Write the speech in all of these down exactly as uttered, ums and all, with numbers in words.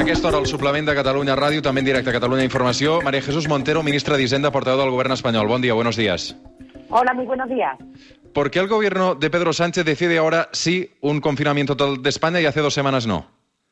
aquesta hora el suplement de Catalunya Ràdio, també en directe a Catalunya Informació. María Jesús Montero, ministra d'Hisenda, portaveu del Gobierno español. Buen día, buenos días. Hola, muy buenos días. ¿Por qué el gobierno de Pedro Sánchez decide ahora sí un confinamiento total de España y hace dos semanas no?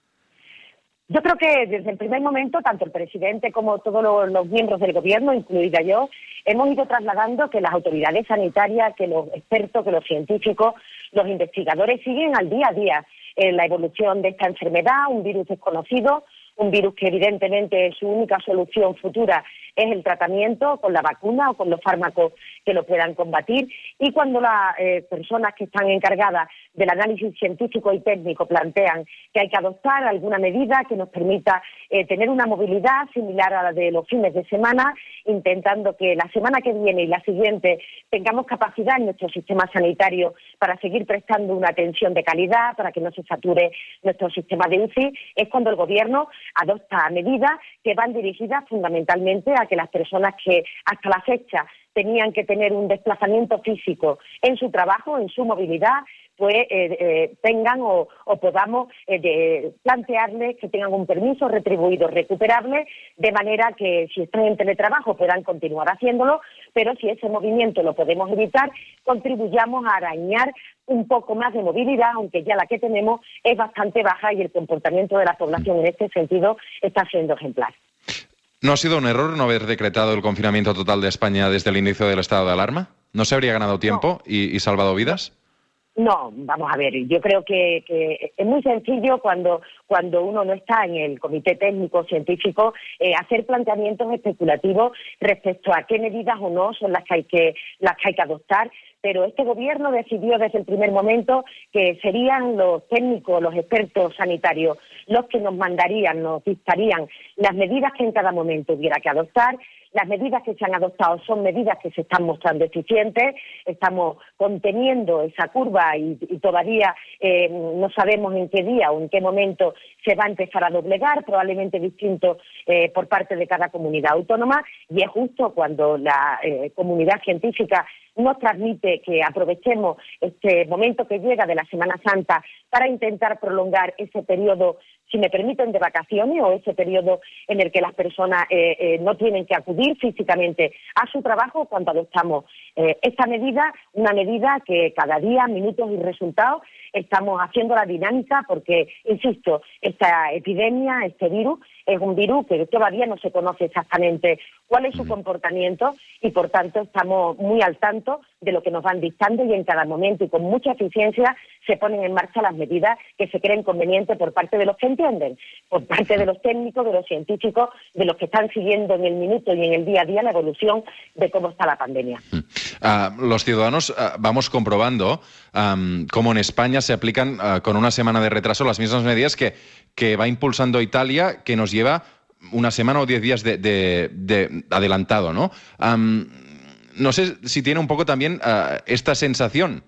Yo creo que desde el primer momento, tanto el presidente como todos los, los miembros del gobierno, incluida yo, hemos ido trasladando que las autoridades sanitarias, que los expertos, que los científicos, los investigadores siguen al día a día en la evolución de esta enfermedad, un virus desconocido, un virus que evidentemente su única solución futura es el tratamiento con la vacuna o con los fármacos que lo puedan combatir. Y cuando las eh, personas que están encargadas del análisis científico y técnico plantean que hay que adoptar alguna medida que nos permita eh, tener una movilidad similar a la de los fines de semana, intentando que la semana que viene y la siguiente tengamos capacidad en nuestro sistema sanitario para seguir prestando una atención de calidad, para que no se sature nuestro sistema de U C I, es cuando el Gobierno adopta medidas que van dirigidas fundamentalmente a que las personas que hasta la fecha tenían que tener un desplazamiento físico en su trabajo, en su movilidad, pues eh, eh, tengan o, o podamos eh, de plantearles que tengan un permiso retribuido recuperable, de manera que si están en teletrabajo puedan continuar haciéndolo, pero si ese movimiento lo podemos evitar, contribuyamos a arañar un poco más de movilidad, aunque ya la que tenemos es bastante baja y el comportamiento de la población en este sentido está siendo ejemplar. ¿No ha sido un error no haber decretado el confinamiento total de España desde el inicio del estado de alarma? ¿No se habría ganado tiempo no. y, y salvado vidas? No, vamos a ver, yo creo que, que es muy sencillo cuando, cuando uno no está en el comité técnico científico eh, hacer planteamientos especulativos respecto a qué medidas o no son las que hay que, las que hay que adoptar, pero este gobierno decidió desde el primer momento que serían los técnicos, los expertos sanitarios, los que nos mandarían, nos dictarían las medidas que en cada momento hubiera que adoptar. Las medidas que se han adoptado son medidas que se están mostrando eficientes, estamos conteniendo esa curva y, y todavía eh, no sabemos en qué día o en qué momento se va a empezar a doblegar, probablemente distinto eh, por parte de cada comunidad autónoma, y es justo cuando la eh, comunidad científica nos transmite que aprovechemos este momento que llega de la Semana Santa para intentar prolongar ese periodo, si me permiten, de vacaciones, o ese periodo en el que las personas eh, eh, no tienen que acudir físicamente a su trabajo cuando adoptamos eh, esta medida, una medida que cada día, minutos y resultados, estamos haciendo la dinámica porque, insisto, esta epidemia, este virus, es un virus que todavía no se conoce exactamente cuál es su comportamiento y, por tanto, estamos muy al tanto de lo que nos van dictando y en cada momento y con mucha eficiencia se ponen en marcha las medidas que se creen convenientes por parte de los que entienden, por parte de los técnicos, de los científicos, de los que están siguiendo en el minuto y en el día a día la evolución de cómo está la pandemia. Uh, los ciudadanos uh, vamos comprobando um, cómo en España se aplican uh, con una semana de retraso las mismas medidas que, que va impulsando Italia, que nos lleva una semana o diez días de, de, de adelantado, ¿no? Um, no sé si tiene un poco también uh, esta sensación.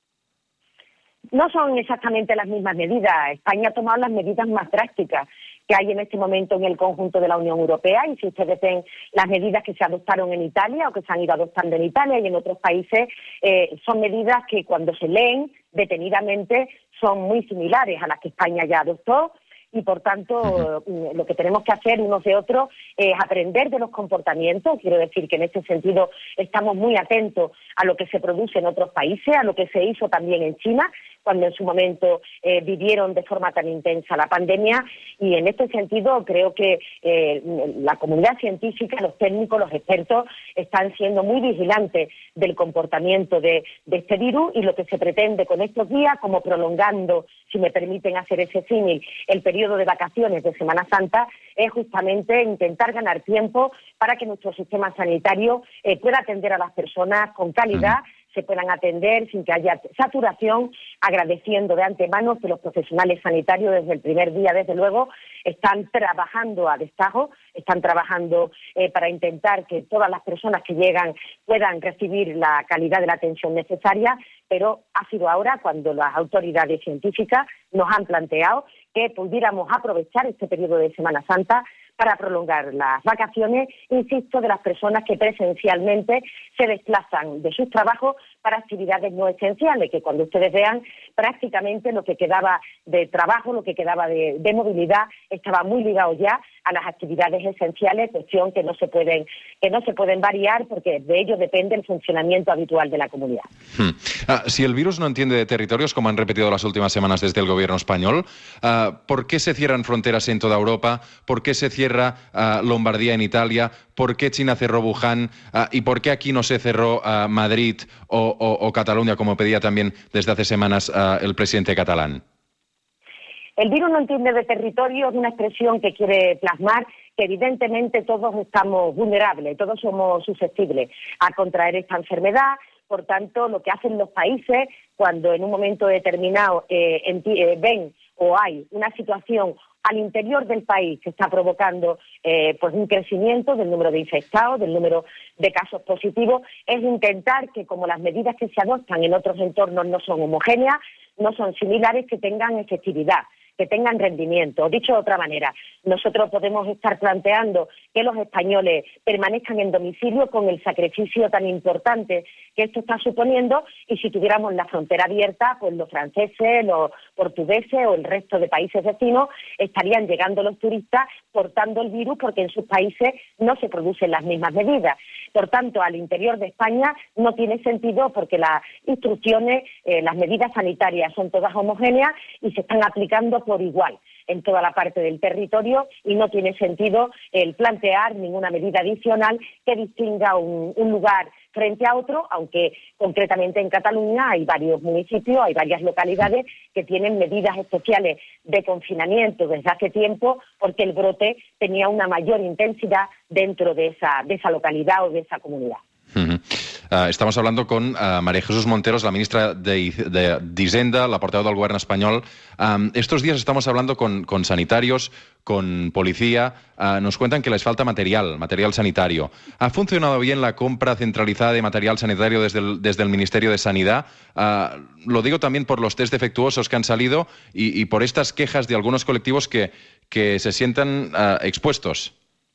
No son exactamente las mismas medidas. España ha tomado las medidas más drásticas que hay en este momento en el conjunto de la Unión Europea, y si ustedes ven las medidas que se adoptaron en Italia o que se han ido adoptando en Italia y en otros países, eh, son medidas que cuando se leen detenidamente son muy similares a las que España ya adoptó. Y, por tanto, lo que tenemos que hacer unos de otros es aprender de los comportamientos. Quiero decir que en este sentido estamos muy atentos a lo que se produce en otros países, a lo que se hizo también en China, cuando en su momento eh, vivieron de forma tan intensa la pandemia, y en este sentido creo que eh, la comunidad científica, los técnicos, los expertos están siendo muy vigilantes del comportamiento de, de este virus, y lo que se pretende con estos días, como prolongando, si me permiten hacer ese símil, el periodo de vacaciones de Semana Santa, es justamente intentar ganar tiempo para que nuestro sistema sanitario eh, pueda atender a las personas con calidad, se puedan atender sin que haya saturación, agradeciendo de antemano que los profesionales sanitarios desde el primer día, desde luego, están trabajando a destajo, están trabajando eh, para intentar que todas las personas que llegan puedan recibir la calidad de la atención necesaria, pero ha sido ahora cuando las autoridades científicas nos han planteado que pudiéramos aprovechar este periodo de Semana Santa para prolongar las vacaciones, insisto, de las personas que presencialmente se desplazan de sus trabajos para actividades no esenciales, que cuando ustedes vean prácticamente lo que quedaba de trabajo, lo que quedaba de, de movilidad, estaba muy ligado ya a las actividades esenciales, cuestión que no se pueden que no se pueden variar porque de ello depende el funcionamiento habitual de la comunidad. Hmm. Ah, si el virus no entiende de territorios, como han repetido las últimas semanas desde el gobierno español, ah, ¿por qué se cierran fronteras en toda Europa? ¿Por qué se cierra ah, Lombardía en Italia? ¿Por qué China cerró Wuhan? Ah, ¿Y por qué aquí no se cerró ah, Madrid o, o, o Cataluña, como pedía también desde hace semanas ah, el presidente catalán? El virus no entiende de territorio es una expresión que quiere plasmar que evidentemente todos estamos vulnerables, todos somos susceptibles a contraer esta enfermedad. Por tanto, lo que hacen los países cuando en un momento determinado eh, eh, ven o hay una situación al interior del país que está provocando eh, pues un crecimiento del número de infectados, del número de casos positivos, es intentar que, como las medidas que se adoptan en otros entornos no son homogéneas, no son similares, que tengan efectividad, que tengan rendimiento. O dicho de otra manera, nosotros podemos estar planteando que los españoles permanezcan en domicilio con el sacrificio tan importante que esto está suponiendo, y si tuviéramos la frontera abierta, pues los franceses, los portugueses o el resto de países vecinos estarían llegando los turistas portando el virus porque en sus países no se producen las mismas medidas. Por tanto, al interior de España no tiene sentido porque las instrucciones, eh, las medidas sanitarias son todas homogéneas y se están aplicando por igual en toda la parte del territorio, y no tiene sentido el plantear ninguna medida adicional que distinga un, un lugar frente a otro, aunque concretamente en Cataluña hay varios municipios, hay varias localidades que tienen medidas especiales de confinamiento desde hace tiempo porque el brote tenía una mayor intensidad dentro de esa, de esa localidad o de esa comunidad. Uh-huh. Uh, estamos hablando con uh, María Jesús Monteros, la ministra de, de, de Hisenda, la portavoz del Gobierno español. Um, estos días estamos hablando con, con sanitarios, con policía. Uh, nos cuentan que les falta material, material sanitario. ¿Ha funcionado bien la compra centralizada de material sanitario desde el, desde el Ministerio de Sanidad? Uh, lo digo también por los test defectuosos que han salido y, y por estas quejas de algunos colectivos que, que se sientan uh, expuestos.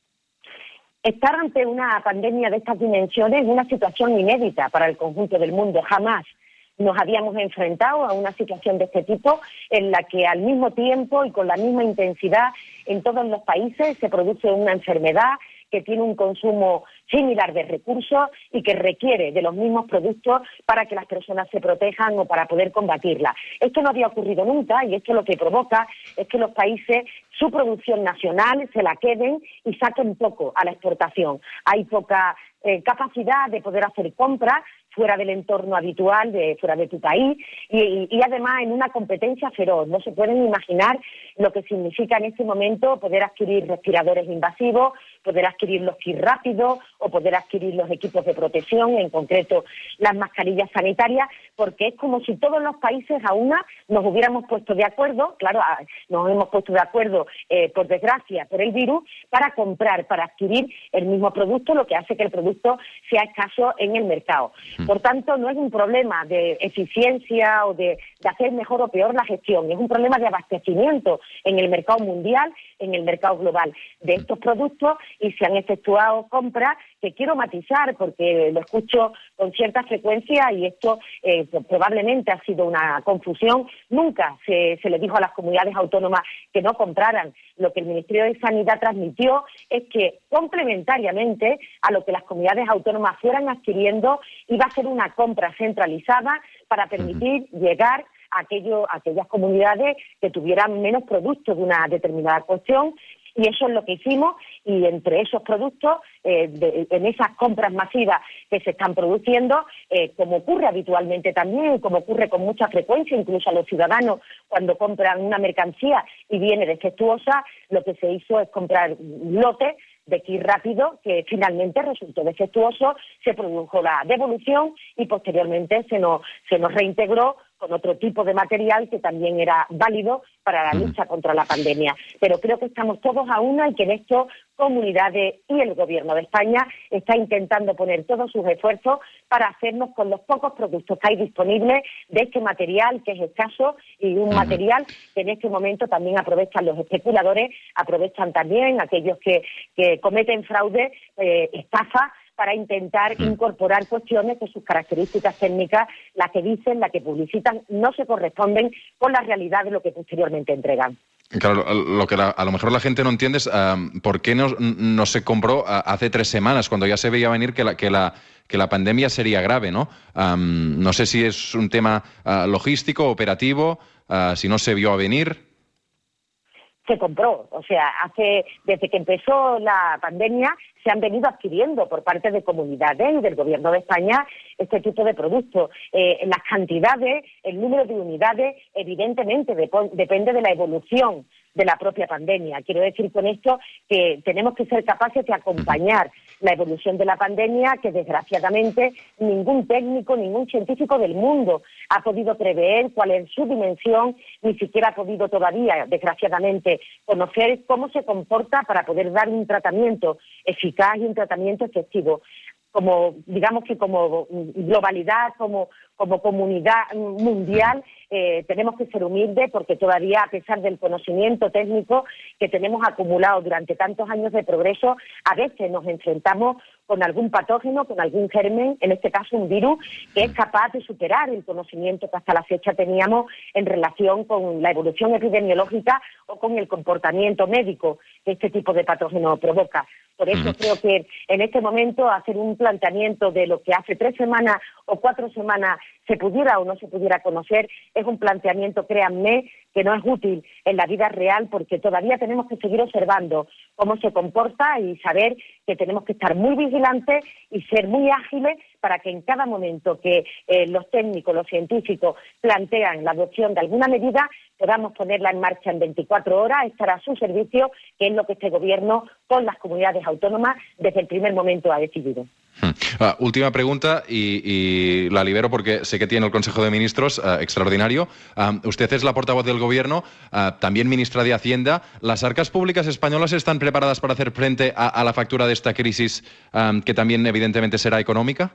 Estar ante una pandemia de estas dimensiones es una situación inédita para el conjunto del mundo. Jamás nos habíamos enfrentado a una situación de este tipo en la que al mismo tiempo y con la misma intensidad en todos los países se produce una enfermedad que tiene un consumo similar de recursos y que requiere de los mismos productos para que las personas se protejan o para poder combatirla. Esto no había ocurrido nunca y esto lo que provoca es que los países su producción nacional se la queden y saquen poco a la exportación. Hay poca eh, capacidad de poder hacer compras fuera del entorno habitual, de fuera de tu país, y, y, y además en una competencia feroz. No se pueden imaginar lo que significa en este momento poder adquirir respiradores invasivos, poder adquirir los kits rápidos o poder adquirir los equipos de protección, en concreto las mascarillas sanitarias, porque es como si todos los países a una nos hubiéramos puesto de acuerdo, claro, nos hemos puesto de acuerdo, eh, por desgracia, por el virus, para comprar, para adquirir el mismo producto, lo que hace que el producto sea escaso en el mercado. Por tanto, no es un problema de eficiencia o de, de hacer mejor o peor la gestión, es un problema de abastecimiento en el mercado mundial, en el mercado global de estos productos, y se han efectuado compras que quiero matizar porque lo escucho con cierta frecuencia y esto eh, probablemente ha sido una confusión. Nunca se, se le dijo a las comunidades autónomas que no compraran. Lo que el Ministerio de Sanidad transmitió es que complementariamente a lo que las comunidades autónomas fueran adquiriendo iba a ser una compra centralizada para permitir llegar a aquello, a aquellas comunidades que tuvieran menos productos de una determinada cuestión. Y eso es lo que hicimos, y entre esos productos, eh, de, en esas compras masivas que se están produciendo, eh, como ocurre habitualmente también, como ocurre con mucha frecuencia, incluso a los ciudadanos cuando compran una mercancía y viene defectuosa, lo que se hizo es comprar lotes de kit rápido que finalmente resultó defectuoso, se produjo la devolución y posteriormente se nos, se nos reintegró con otro tipo de material que también era válido para la lucha contra la pandemia. Pero creo que estamos todos a una y que en esto comunidades y el Gobierno de España está intentando poner todos sus esfuerzos para hacernos con los pocos productos que hay disponibles de este material que es escaso y un material que en este momento también aprovechan los especuladores, aprovechan también aquellos que, que cometen fraude, eh, estafa, para intentar incorporar cuestiones que sus características técnicas, las que dicen, las que publicitan, no se corresponden con la realidad de lo que posteriormente entregan. Claro, lo que la, a lo mejor la gente no entiende es um, por qué no, no se compró uh, hace tres semanas, cuando ya se veía venir que la, que la, que la pandemia sería grave, ¿no? Um, no sé si es un tema uh, logístico, operativo, uh, si no se vio a venir. Se compró, o sea, hace desde que empezó la pandemia se han venido adquiriendo por parte de comunidades y del Gobierno de España este tipo de productos. Eh, las cantidades, el número de unidades, evidentemente dep- depende de la evolución de la propia pandemia. Quiero decir con esto que tenemos que ser capaces de acompañar la evolución de la pandemia, que desgraciadamente ningún técnico, ningún científico del mundo ha podido prever cuál es su dimensión, ni siquiera ha podido todavía, desgraciadamente, conocer cómo se comporta para poder dar un tratamiento eficaz y un tratamiento efectivo. Como, digamos que como globalidad, como, como comunidad mundial, eh, tenemos que ser humildes porque todavía, a pesar del conocimiento técnico que tenemos acumulado durante tantos años de progreso, a veces nos enfrentamos con algún patógeno, con algún germen, en este caso un virus, que es capaz de superar el conocimiento que hasta la fecha teníamos en relación con la evolución epidemiológica o con el comportamiento médico que este tipo de patógeno provoca. Por eso creo que en este momento hacer un planteamiento de lo que hace tres semanas o cuatro semanas se pudiera o no se pudiera conocer es un planteamiento, créanme, que no es útil en la vida real porque todavía tenemos que seguir observando cómo se comporta y saber que tenemos que estar muy vigilantes y ser muy ágiles para que en cada momento que eh, los técnicos, los científicos plantean la adopción de alguna medida, podamos ponerla en marcha en veinticuatro horas, estar a su servicio, que es lo que este Gobierno con las comunidades autónomas desde el primer momento ha decidido. Uh, última pregunta y, y la libero porque sé que tiene el Consejo de Ministros uh, extraordinario. Uh, usted es la portavoz del Gobierno, uh, también ministra de Hacienda. ¿Las arcas públicas españolas están preparadas para hacer frente a, a la factura de esta crisis um, que también evidentemente será económica?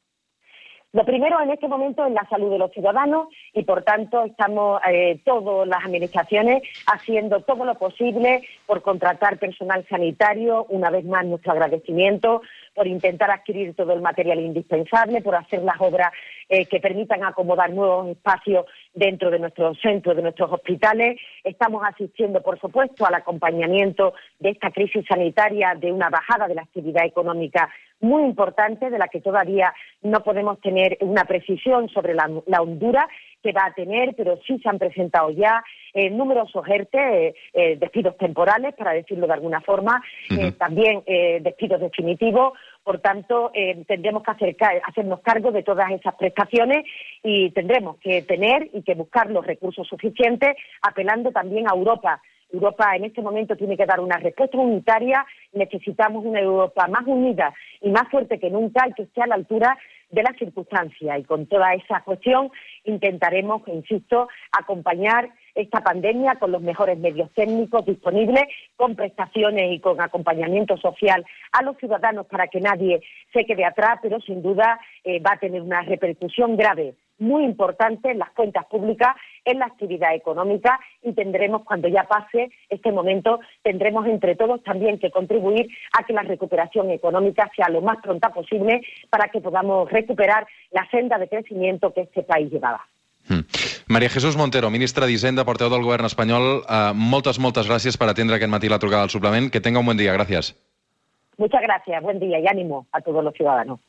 Lo primero en este momento es la salud de los ciudadanos y, por tanto, estamos eh, todas las administraciones haciendo todo lo posible por contratar personal sanitario. Una vez más, nuestro agradecimiento por intentar adquirir todo el material indispensable, por hacer las obras eh, que permitan acomodar nuevos espacios dentro de nuestros centros, de nuestros hospitales. Estamos asistiendo, por supuesto, al acompañamiento de esta crisis sanitaria, de una bajada de la actividad económica muy importante, de la que todavía no podemos tener una precisión sobre la, la hondura que va a tener, pero sí se han presentado ya eh, numerosos E R T E, eh, eh, despidos temporales, para decirlo de alguna forma, uh-huh. eh, también eh, despidos definitivos. Por tanto, eh, tendremos que hacer, hacernos cargo de todas esas prestaciones y tendremos que tener y que buscar los recursos suficientes, apelando también a Europa. Europa en este momento tiene que dar una respuesta unitaria. Necesitamos una Europa más unida y más fuerte que nunca y que esté a la altura de las circunstancias. Y con toda esa cuestión intentaremos, insisto, acompañar esta pandemia con los mejores medios técnicos disponibles, con prestaciones y con acompañamiento social a los ciudadanos para que nadie se quede atrás, pero sin duda eh, va a tener una repercusión grave, muy importante en las cuentas públicas, en la actividad económica y tendremos, cuando ya pase este momento, tendremos entre todos también que contribuir a que la recuperación económica sea lo más pronta posible para que podamos recuperar la senda de crecimiento que este país llevaba. Mm. Maria Jesús Montero, ministra d'Hisenda, portaveu del Govern espanyol, uh, moltes, moltes gràcies per atendre aquest matí la trucada al suplement. Que tenga un buen día. Gracias. Muchas gracias. Buen día y ánimo a todos los ciudadanos.